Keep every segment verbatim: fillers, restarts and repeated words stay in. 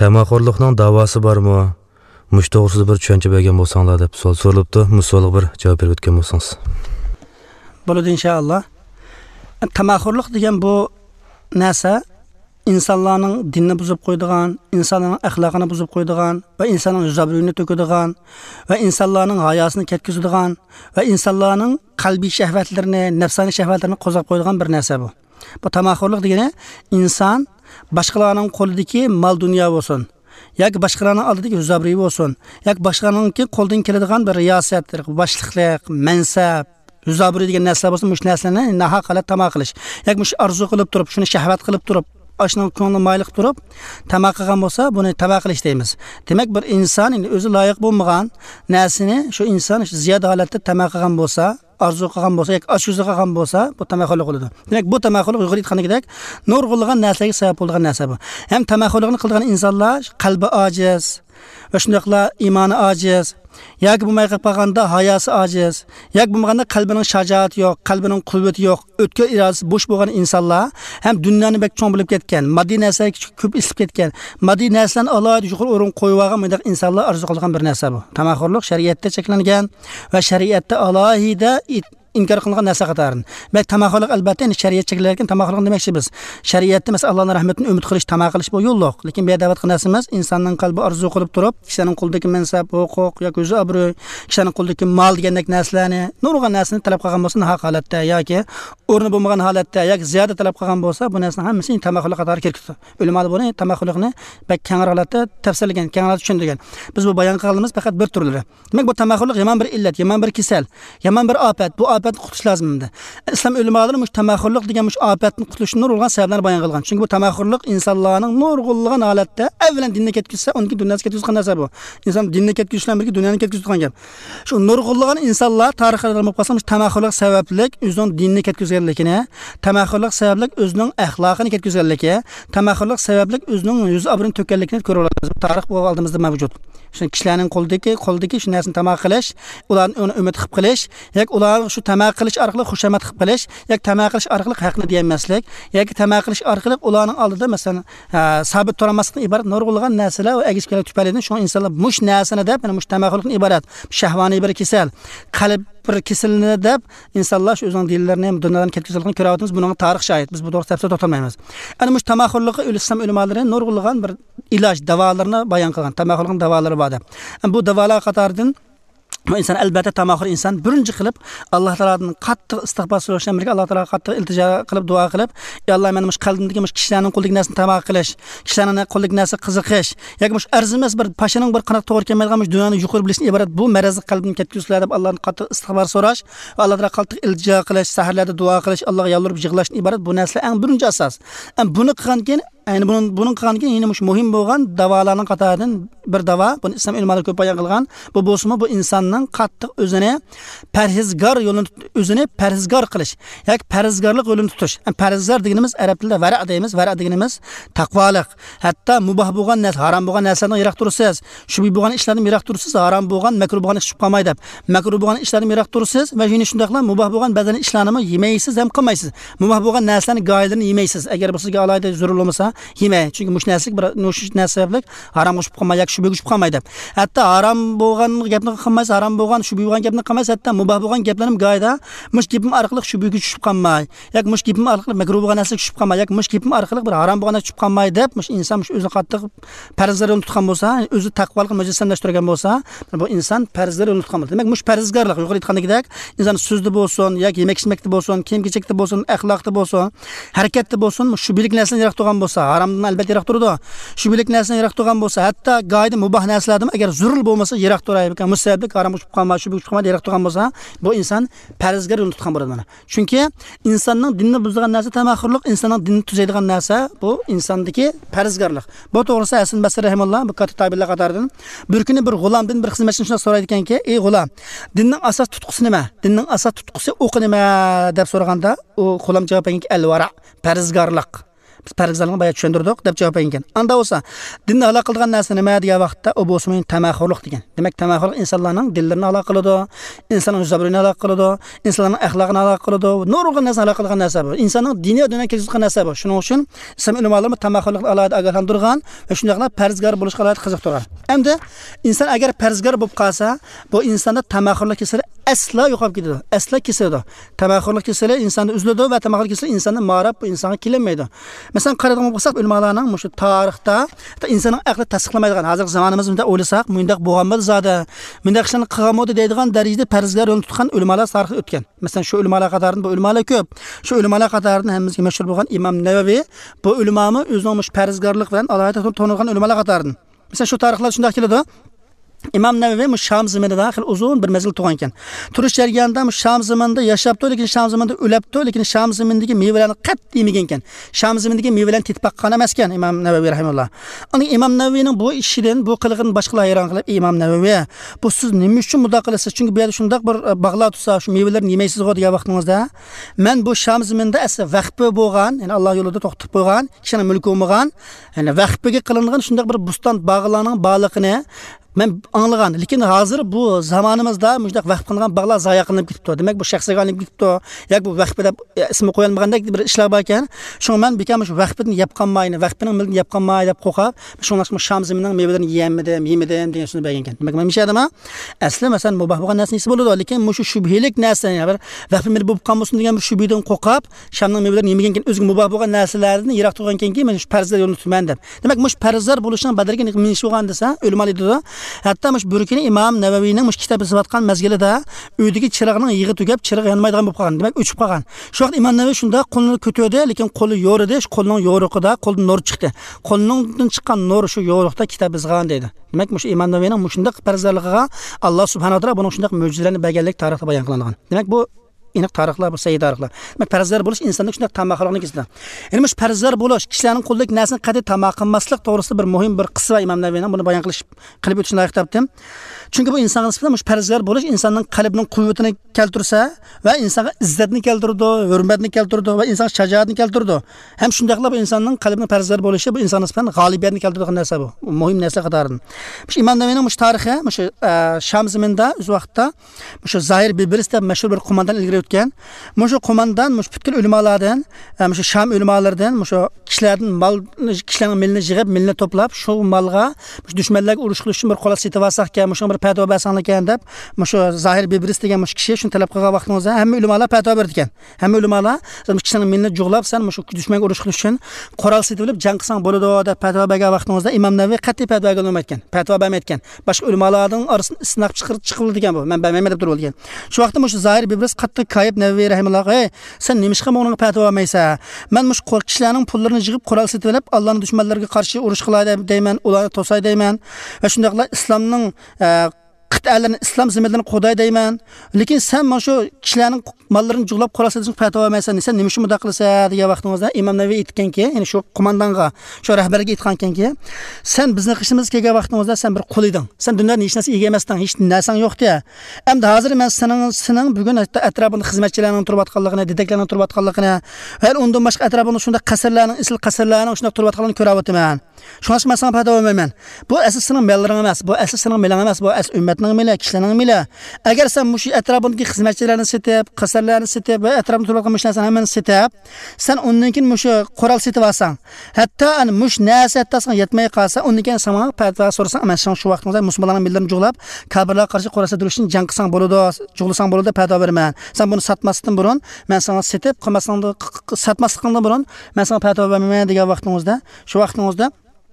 Tamaxorluqning davosi bormi? Mush to'g'risida bir tushuncha bergan bo'lsanglar deb savol so'ralibdi. Musolga bir javob berib o'tgan bo'lsangiz. Bo'ladi inshaalloh. Tamaxorluq degan bu narsa insonlarning dinini buzib qo'ydigan, insonlarning axloqini buzib qo'ydigan va insonning zabriyini to'kadigan va insonlarning hayosini ketkizadigan va insonlarning qalbiy shahvatlarini, nafsoniy shahvatlarini qo'zg'ab qo'yadigan bir narsa bu. Bu tamaxorluq degani inson boshqalarning qo'lidagi mol dunyo bo'lsin, yoki boshqalarning oldidagi zabriy bo'lsin, yoki boshqalarning qo'ldan keladigan bir riyosat, boshliqlik, mansab Huzabri degan narsa bo'lsa, mush narsalarni nahaqalat tamoq qilish. Yoki mush arzu qilib turib, shuni shahvat qilib turib, ashning ko'ngli mayliq turib, tamoq qilgan bo'lsa, buni tamoq qilish deymiz. Demak, bir inson o'zi loyiq bo'lmagan narsani shu inson ziyoda holatda tamoq qilgan bo'lsa, arzu qilgan bo'lsa, yoki oshko'zi qilgan bo'lsa, bu tamoqlik bo'ladi. Demak, bu tamoqlik yuqori aytganidek nurg'ulgan narsaga sabab bo'lgan narsa bu. Ham tamoqlikni qilgan insonlar qalbi ojiz va shundaqla iymoni ojiz, yoki bo'lmay qolganda hayosi ojiz, yoki bo'lmaganda qalbining shajoati yo'q, qalbining quvvati yo'q, o'tkir irodasi bo'sh bo'lgan insonlar ham dunyoni bek cho'ng bo'lib ketgan, moddiy narsaga ko'p isib ketgan, moddiy narsalarni alohida yuqori o'rin qo'yib olgan bunday insonlar arzu qilgan bir narsa bu. Tamaxurlik shariatda cheklangan va shariatda alohida inkor qilingan narsa qatarin. Bak tamaxurlik albatta shariat cheklangan tamaxurlik demakchi biz. Shariatda masalan Allohning rahmatini umid qilish, tamoq qilish bu yo'l yo'q. Lekin bu da'vat qilmasimiz insonning qalbi arzu qilib turib, kishining qo'lidagi mansab, huquq yoki o'zi obro', kishining qo'lidagi mol degandek narsalarni, nurg'on narsani talab qilgan bo'lsa, haq holatda yoki o'rni bo'lmagan holatda yoki ziyoda talab qilgan bo'lsa, bu narsaning hammasini tamaxurlik qatori kirgizdi. Ulamada buni tamaxurlikni bak keng holatda tafsirlagan, keng holatda tushuntirgan. Biz bu bayon qilganimiz faqat bir turlari. Demak, bu tamaxurlik yomon bir illat, yomon bir kasal, yomon bir ofat. Bu ofatni qutilish lozim edi. Islom ulamolari mush tamaxurlik degan mush ofatni qutulishni nurg'on sabablarni bayon qilgan. Chunki bu tamaxurlik insonlarning nurg'ulgan holatda avvalan dinni ketkizsa, uniki dunyoni ketkizgan narsa bu. Inson dinni ketkizishdan birga dunyoni ketkizgan gap. Shu nurg'ulgan insonlar tarixida bo'lib qolsa, mush tamaxurlik sabablik o'zining dinni ketkizganligini, tamaxurlik sabablik o'zining axloqini ketkizganligi, tamaxurlik sabablik o'zining yuz obrini to'kkanligini ko'rib olamiz. Tarix bu oldimizda mavjud. Shu kishilarning qo'lidagi, qo'lidagi shu narsani tamoq qilish, ularni uni umid qilib qilish, yoki ular shu tamoq qilish orqali xushamat qilib qilish, yoki tamoq qilish orqali haqni deyamaslik, yoki tamoq qilish orqali ularning oldida masalan sabit turamaslikdan iborat nurg'ulgan narsalar va agishkalar tufaylidan shu insonlar mush narsani deb, mana mush tamoqlikdan iborat, shahvoniy bir kasal, qalb bir kasalni deb insonlar shu o'zining dinlarini ham dunyodan ketkizilgan ko'ryapmiz. Buning tarix shohid. Biz bu to'g'ri tafsir to'xtalmaymiz. Ana mush tamoqlikqa Islom ulamolari nurg'ulgan bir iloj, davolarni bayon qilgan. Tamoqlikning davolari bor. Bu davolar qatoridan bu inson albatta tamaxur inson birinchi qilib Alloh taolodan qattiq istig'for so'rashdan birga Alloh taologa qattiq iltijo qilib duo qilib, ey Alloh, meni mush qalbimdagi mush kishilarning qo'lidagi narsani tamoq qilish, kishilarning qo'lidagi narsa qiziqish yoki mush arzimas bir pashaning bir qanot to'g'ri kelmaydigan mush dunyoni yuqori bilishdan iborat bu marazli qalbni ketkizlar deb Allohdan qattiq istig'for so'rash va Alloh taologa qattiq iltijo qilish, saharlarda duo qilish, Allohga yolvorib yig'lashdan iborat bu narsalar eng birinchi asos. Am buni qilgan keyin ayni bunun bunun qilgan keyin yana mush muhim bo'lgan davolarning qatoridan bir davo, buni Islom ulamolari ko'p bayon qilgan. Bu bo'lsa-mu bu insonning qattiq o'zini parhezgor yo'lini o'zini parhezgor qilish yoki parhezgorlik yo'lini tutish. Parhezgor deganimiz arab tilida vara deymiz. Vara deganimiz taqvolik. Hatto mubah bo'lgan narsa, harom bo'lgan narsadan yiroq tursiz, shubi bo'lgan ishlardan yiroq tursiz, harom bo'lgan, makruh bo'lgan ish qilmaydi deb. Makruh bo'lgan ishlardan yiroq tursiz va shuni shundaqla mubah bo'lgan ba'zan ishlarni yemaysiz ham qilmaysiz. Mubah bo'lgan narsalarni go'ylarini yemaysiz. Agar bu sizga alohida zarur bo'lmasa, yemay. Chunki mush narsalik bir mush narsalik harom qo'shib qolmay, yoki shubi qo'shib qolmaydi. Hatto harom bo'lgan gapni qilmaysiz, harom bo'lgan shubi bo'lgan gapni qilmaysiz, hatto mubah bo'lgan gaplarni go'yda mush gapim orqali shubiga tushib qolmay, yoki mush gapim orqali makruh bo'lgan narsaga tushib qolmay, yoki mush gapim orqali bir harom bo'lgan narsaga tushib qolmay deb mush inson mush o'zi qattiq farzlarni tutgan bo'lsa, o'zi taqvolikni mujassamlashtirgan bo'lsa, bu inson farzlarni tutgan bo'ladi. Demak, mush farzgarlik yuqori aytgandagidek inson so'zda bo'lsin, yoki yemak ichmakda bo'lsin, kiyim-kechakda bo'lsin, axloqda bo'lsin, harakatda bo'lsin, mush shubilik narsadan yiroq turgan bo'lsa, haromdan albatta yiroq turadi. Shubilik narsadan yiroq turgan bo'lsa, hatto qoida mubah narsalardan agar zurul bo'lmasa yiroq turaydi. Musablik harom tushib qolmay, shubi tushib qolmay yiroq turgan bo'lsa, bu inson farzgar yo'lni tutgan bo'ladi mana. Chunki insonning dinni buzgan narsa tamaxurlik, insonning dinni tuzaydigan narsa bu insondagi farzgarlik. Bu to'g'risida Hasan Basri rahimulloh bu katta tabiinlar qatoridan bir kuni bir g'ulomdan bir xizmatchini shunday so'raydi ekanki, "Ey g'ulom, dinning asos tutqusi nima? Dinning asos tutqusi o'qi nima?" deb so'raganda, u g'ulom javob berganki, "Al-vara", farzgarlik. Biz farzlarni boya tushuntirdik deb javob bergan. Anda bo'lsa, dinni aloqa qilgan narsa nima degan vaqtda u bo'lsa tamaxurlik degan. Demak, tamaxurlik insonlarning dillarini aloqa qiladi, insonning zabrini aloqa qiladi, insonlarning axloqini aloqa qiladi, nurg'un narsa aloqa qilgan narsa bu. Insonning diniy dunyoga kirgizgan narsa bu. Shuning uchun islom ulamolar tamaxurlikni alohida ogohlantirgan va shundaqla farzgar bo'lishga alohida qiziqtirgan. Endi inson agar farzgar bo'lib qolsa, bu insonda tamaxurlik kasali asla yo'qolib ketadi. Asla kesadi. Tamaxurlik kasali insonni uziladi va tamaxurlik kasali insonni marab bu insonga kelinmaydi. Masalan, qaraydigan bo'lsak, ulamolarning mushu tarixda insonning aqli tasdiqlamaydigan, hozirgi zamonimizda o'ylasak, mundaq bo'lganmi zada, mundaq ishlarni qilganmi deydigan darajada farzgar yo'lni tutgan ulamolar tarixda o'tgan. Masalan, shu ulamolar qatorida bu ulamolar ko'p. Shu ulamolar qatorida hammamizga mashhur bo'lgan Imom Navaviy bu ulamo o'zining mush farzgarlik bilan alohida tanilgan ulamolar qatoridan. Masalan, shu tarixlar shunday keladi. İmam Nevevi mu Şam zamanida daxil uzun bir mezgil tug'an ekan. Turish jarayonida mu Şam zamanida yashapti, lekin Şam zamanida o'labdi, lekin Şam zamanidagi mevalarni qat'iy yemagan ekan. Şam zamanidagi mevalarni tetpaqqan emas ekan Imom Nevevi rahimahulloh. Uning Imom Nevevining bu ishidan, bu qilg'ini boshqalar hayron qilib, Imom Nevevi, bu siz nima uchun bunday qilasiz? Chunki bu yerda shunday bir bog'lar tutsa, shu mevalarni yemaysiz-ku degan vaqtingizda, men bu Şam zamanida asli vaqfi bo'lgan, ya'ni Alloh yo'lida to'xtab qo'ygan, kishining mulki bo'lmagan, ya'ni vaqfiga qilingan shunday bir buston bog'larning bog'liqini men anlagan, lekin hozir bu zamonimizda mujdoq vaqf qilingan bog'lar zoya qilinib ketibdi. Demak, bu shaxsiy qilinib ketibdi. Yoki bu vaqf deb ismi qo'yilmagandek bir ishlar bor ekan. Shuning men bekam shu vaqfni yapqanmayni, vaqfning milkini yapqanmay deb qo'rqib, shuningdek shu Sham zamining mevalarini yeyammidim, yemidim degan shuni bergan ekan. Demak, men mishadimi? Asli masalan mubah bo'lgan narsasi bo'ladi, lekin shu shubhilik narsa, bir vaqf milk bo'lib qolmasin degan bir shubhidan qo'rqib, Shamning mevalarini yemagan ekan, o'ziga mubah bo'lgan narsalarni yiroq turgan ekanki, men shu farzlar yo'lini tutman deb. Demak, mush farzlar bo'lishning badaliga minish bo'lgan desa, o'lmali dedi. Hatta mush bir kuni Imom Navaviyning mush kitobi yozayotgan mazgilida uydagi chirog'ning yig'i tugab, chirog' yonmaydigan bo'lib qolgan. Demak, o'chib qolgan. Shu vaqt Imom Navaviy shunda qo'lini ko'tardi, lekin qo'li yo'q edi. Shu qo'lning yo'riqida qo'ldan nur chiqdi. Qo'lning chiqqan nur shu yo'riqda kitob yozgan dedi. Demak, mush Imom Navaviyning mushundaq farzlarligiga Alloh subhanahu va taolo buning shundaq mo'jizalarni berganlik tarixda bayon qilingan. Demak, bu aniq tarixlar, bu sahiy tarixlar. Demak, farzlar bo'lish insonning shunday tamoqliqni kesdi. Endi mush farzlar bo'lish kishilarning qo'lidagi narsani qat'iy tamoq qilmaslik to'g'risida bir muhim bir qissa va Imom Navaviyning buni bayon qilish qilib o'tishni loyiq topdim. Chunki bu insonga nisbatan mush farzlar bo'lish insonning qalbining quvvatini keltirsa va insonga izzatni keltirdi, hurmatni keltirdi va inson shajoatni keltirdi. Ham shundaqla bu insonning qalbining farzlar bo'lishi bu insonga nisbatan g'olibiyatni keltiradigan narsa bu. Muhim narsa qatoridan. Mush Imom Navaviyning mush tarixi, mush Sham zaminida o'z vaqtda mush Zohir Bibris deb mashhur bir qo'mondan ilgari o'tgan. Mush qo'mondan mush bütün ulamolardan, mush Sham ulamolaridan, mush kishilarning mol kishilarning milni yig'ib, milni to'plab, shu molga mush dushmanlarga urush qilish uchun bir qo'lat setib olsaqka, mush bir fatvo bersan ekan deb, mush Zohir Bibris degan mush kishi shuni talab qilgan vaqtimizda hamma ulamolar fatvo berdi ekan. Hamma ulamolar mush kishining milni jug'lab, sen mush dushmanga urush qilish uchun qoral setib olib, jang qilsang bo'ladi deb fatvo bergan vaqtimizda Imom Navaviy qat'iy fatvo bergan, fatvo bermayotgan. Boshqa ulamolarning orasidan isnaq chiqirib chiqildi degan bu. Men bermayman deb turib olgan. Shu vaqtda mush Zohir Bibris qattiq qayib Navaviy rahimahulloh, "Ey, sen nimishqa bunga fatvo bermaysan? Men mush qo'l kishilarning pullarini yig'ib qoral setib olib, Allohning dushmanlariga qarshi urush qilay deyman, ularni to'say deyman va shundaqla islomning qit'alarini islom zimmalarini qo'day deyman. Lekin sen mana shu kishilarning mollarini jug'lab qo'rasiz fatvo bermaysan, sen nima uchun bunday qilsa degan vaqtimizda Imom Navaviy aytganki, ya'ni shu qo'mondonga, shu rahbarga aytganki, sen bizni qishimiz kelgan vaqtimizda sen bir qul eding. Sen dunyoda hech narsa ega emasding, hech narsang yo'qdi. Endi hozir men sening sening bugun atrofingda xizmatchilarning turib-atganligini, dedeklarning turib-atganligini, va undan boshqa atrofingda shunda qasrlarning, isl qasrlarning shunda turib-atganligini ko'ryapman. Shuning uchun men senga fatvo bermayman. Bu asl sening mellaring emas, bu asl sening melang emas, bu asl ummatning meli, kishilarning meli. Agar sen mush atrofingdagi xizmatchilarni setib, qasrlarni setib va atrofda turgan mush narsani hammani setib, sen undan keyin mush qoral setib olsang, hatto an mush narsa tasga yetmay qolsa, undan keyin sana fatvo so'rasang, men shu vaqtimizda musulmonlarning millarini jug'lab, kafirlarga qarshi qo'rasa turish uchun jang qilsang bo'ladi, jug'lasang bo'ladi, fatvo berman. Sen buni satmasdan burun, men sana setib, qilmasdan satmaslikdan burun, men sana fatvo bermayman degan vaqtimizda, shu vaqtimizda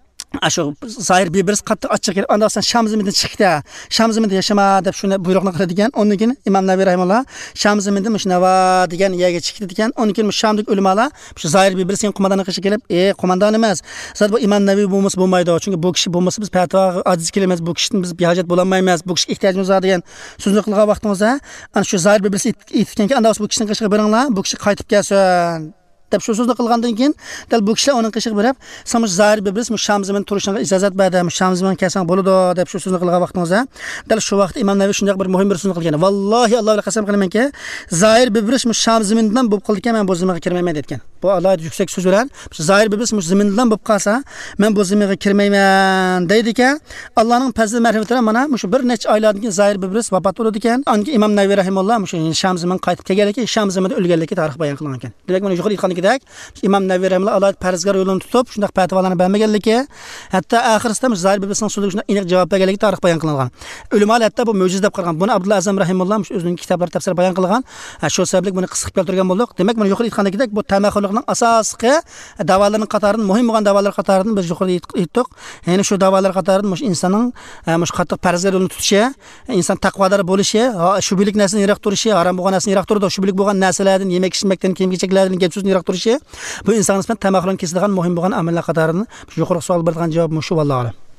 Aşo Zohir Bibris qattiq ochiq kelib, anda sen Sham zamindan chiqdi. Sham zaminda yashama deb shuni buyruqni qiladi degan. Ondan keyin Imom Navaviy rahimahulloh Sham zaminda mush Nava degan yerga chiqdi degan. Ondan keyin Shamdagi ulamolar shu Zohir Bibris sen qo'mondonga qishi kelib, "Ey, qo'mondon emas. Siz bu Imom Navaviy bo'lmasa bo'lmaydi. Chunki bu kishi bo'lmasa biz fatvo aziz kelamiz. Bu kishini biz behojat bo'la olmaymiz. Bu kishi ehtiyojimiz bor" degan so'zni qilgan vaqtimizda, ana shu Zohir Bibris aytganki, "Anda bu kishini qishiga beringlar, bu kishi qaytib kelsin." deb shu so'zni qilgandan keyin dal bu kishilar uning qishiga berib, "Samush Zohir Bibris mush Sham zamin turishga ijozat berdi, mush Sham zamin kelsang bo'ladi" deb shu so'zni qilgan vaqtimizda, dal shu vaqt Imom Navaviy shunday bir muhim bir so'zni qilgan. "Vallohi Allohga qasam qilamanki, Zohir Bibris mush Sham zamindan bo'lib qildi ekan, men bu zaminga kirmayman" degan. bu alayda yüksek söz bilen zahir biblis muş zimindan bo'lib qolsa, men bu ziminga kirmayman deydi ekan. Allohning fazli marhamatidan mana mush bir necha oylardan keyin zahir biblis vafot bo'ldi ekan. Anki Imom Navaviy rahimulloh mush Sham zimin qaytib kelgan ekan, Sham ziminda o'lganligi tarix bayon qilingan ekan. Demak, mana yuqori aytgandek, Imom Navaviy rahimulloh alayda farzgar yo'lini tutib, shunday fatvolarni bermaganligi, hatto oxirisida mush zahir biblisning so'ziga shunday aniq javob berganligi tarix bayon qilingan. Ulamolar hatto bu mo'jiza deb qaragan. Buni Abdulla Azam rahimulloh mush o'zining kitoblarida tafsir bayon qilgan. Shu sababli buni qisqib keltirgan bo'ldik. Demak, mana yuqori aytgandek, bu tamaxurlikning asosiy da'volarining qatoridan, muhim bo'lgan da'volar qatoridan biz yuqori aytdik. Ya'ni shu da'volar qatoridan mush insonning mush qattiq farzlar yo'lini tutishi, inson taqvodor bo'lishi, shubilik narsani yiroq turishi, harom bo'lgan narsani yiroq turdi, shubilik bo'lgan narsalardan, yemak ichmakdan, kiyim-kechaklardan, gap so'zdan yiroq turishi, bu inson nisbatan tamaxurlikning kesilgan muhim bo'lgan amallar qatoridan yuqori savol bergan javob shu vallohu.